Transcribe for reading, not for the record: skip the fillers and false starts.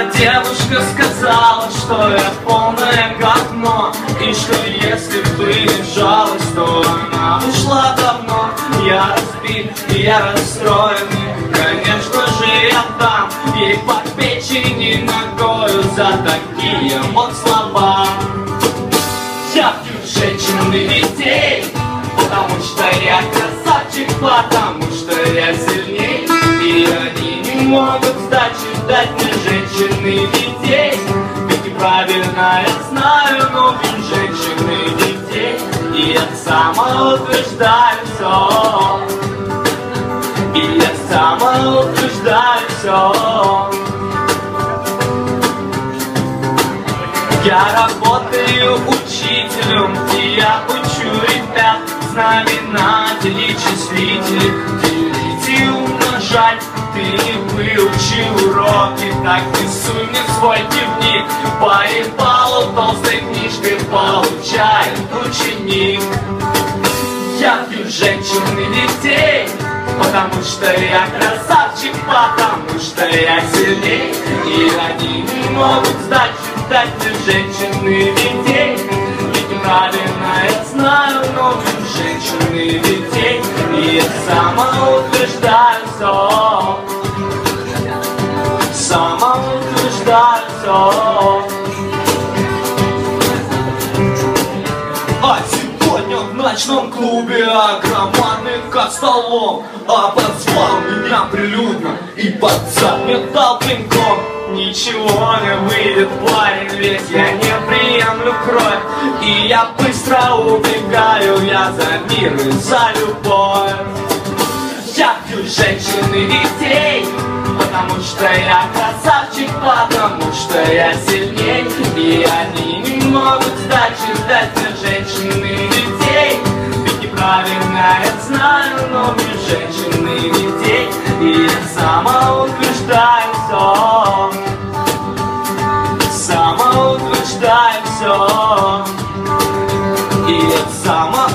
Моя девушка сказала, что я полное говно, и что если бы не жалость, то она ушла давно. Я разбит, я расстроенный, конечно же я дам ей по печени ногою за такие вот слова. Я пью женщин и детей, потому что я красавчик, потому что я сильней, и они не могут сдачи дать мне женщин и детей. Ведь неправильно я знаю, но пью женщин и детей, и я самоутверждаю все, и я самоутверждаю все. Я работаю учителем, и я учу ребят знаменатели, числители, делить и умножать. Ты не выучил уроки, так не суй мне свой дневник. По ебалу толстой книжкой получает ученик. Я пью женщин и детей, потому что я красавчик, потому что я сильней, и они не могут сдачи дать мне женщин и детей. Ведь неправильно я знаю, но пью женщин и детей, и я самоутверждаю все, самоутверждаю все. А сегодня в ночном клубе громадный как столом обозвал меня прилюдно и под зад мне дал пинком. Ничего не выйдет, парень, ведь я не приемлю кровь, и я быстро убегаю, я за мир и за любовь. Я пью женщин и детей, потому что я красавчик, потому что я сильней, и они не могут сдачи дать мне женщин и детей. Ведь неправильно я знаю, но пью женщин и детей, и я самоутверждаю все, самоутверждаю все, и я самоутверждаю.